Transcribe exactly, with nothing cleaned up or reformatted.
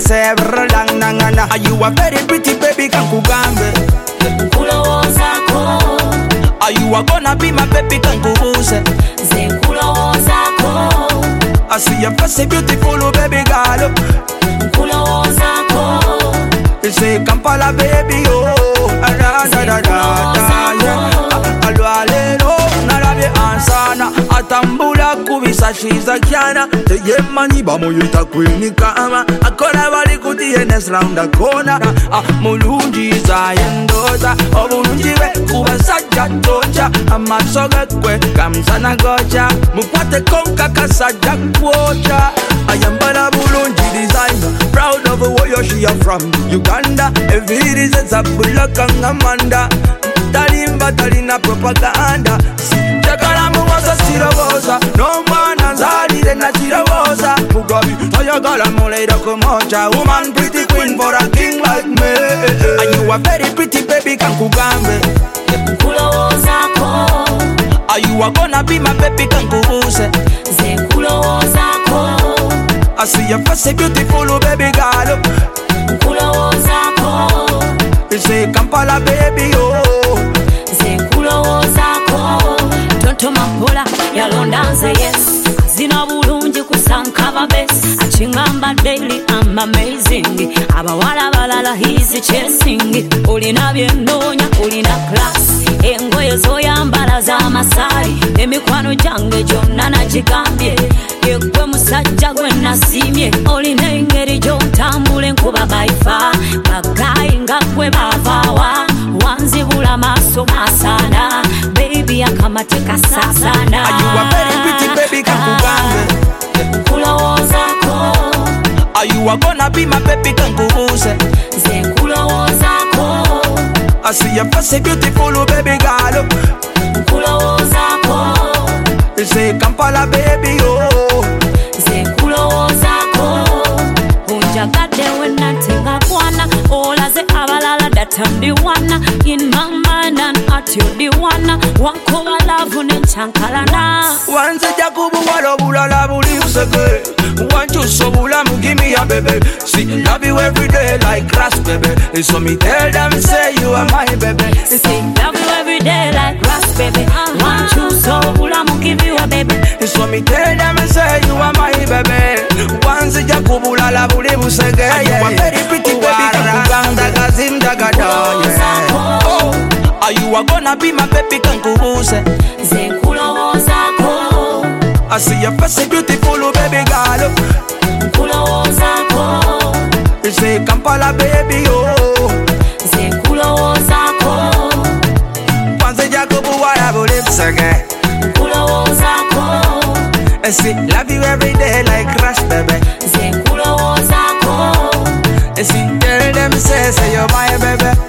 several lang nangana. Are you a very pretty baby kankugambe? Nkulowozako. Are you a gonna be my baby kankubuze? Ze nkulowozako. I see your face beautiful baby girl. Nkulowozako. You say Kampala baby oh. Da da da da da yeah. Alwalelo narabe ansana. Atambula kubisa shiza kiana. Teye mani bamoyita kwini kama. Akora bali kuti enes round the corner. Ah mulungi zayendoza. Obulungi we kubasajja tocha. Amasoga kwe kamsana gocha. Mukwate konka kasaja kwocha. Ayambala bulungi designer. Proud of where she are from Uganda. Every is a zabula kangamanda. Talimba talina propaganda. Jakala muwaza siroboza. No man anzali dena siroboza. Mugabi ayagala muleda kumocha. Woman pretty queen for a king like me. And you are very pretty baby kankugambe. Nkulowozako. Are you a gonna be my baby kankubuse? Ze nkulowozako. I see your face beautiful baby girl. Nkulowozako. You say Kampala baby oh. Ze nkulowozako. Tonto Mampola yalonda nze yes. Zina bulungi kusanka babes. Achingamba daily I'm amazing. Abawala balala he's chasing. Olina byenonya olina class. Engoye zoyambala za masari. Emikwano jange jonna nagigambye. Yekwe musajja gwe nasimye. Olina engeri gy'otambula enkuba baifa. Bagayi nga gwe bavaawa. Wanzibula maaso masana. Baby akamate kasasana. Are you a very pretty baby kankugambe? Nkulowozako. Are you a gonna be my baby kankubuse? Ze nkulowozako. I see your face beautiful baby girl. Nkulowozako. You say Kampala baby oh. Ze nkulowozako. Unjagadde wenatenga kwana. Olaze abalala datandiwana. In my mind and at you the one. Wankoba love nenchankalana. Once a jakubu walo bulala bulibusege. Want you so bulamu give me a baby. See love you every day like grass baby. So me tell them say you are my baby. Say love you every day like grass baby. Want you so bulamu give you a baby. So me tell them say you are my baby. Once a jakubu lala bulibusege. You are very pretty baby. Kanganda kazim dagada. Oh, are you a gonna be my baby kankubuse? Ze nkulowozako. I see your face beautiful baby girl. Nkulowozako. You say Kampala baby oh. Ze nkulowozako. Once Jacobu wala bulibusege. Nkulowozako. I see love you every day like grass baby. Ze nkulowozako. I see tell them say say you're my baby.